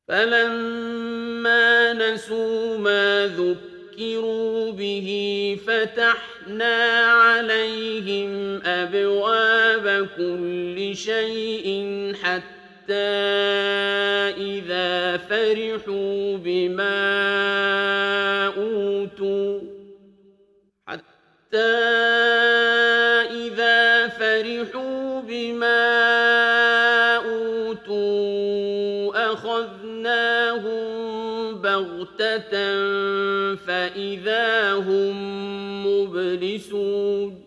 فَلَمَّا نَسُوا مَا ذُكِّرُوا بِهِ فَتَحْنَا عَلَيْهِمْ أَبْوَابَ كُلِّ شَيْءٍ إِذَا فَرِحُوا بِمَا أُوتُوا أَخَذْنَاهُم بَغْتَةً فَإِذَا هُم مُّبْلِسُونَ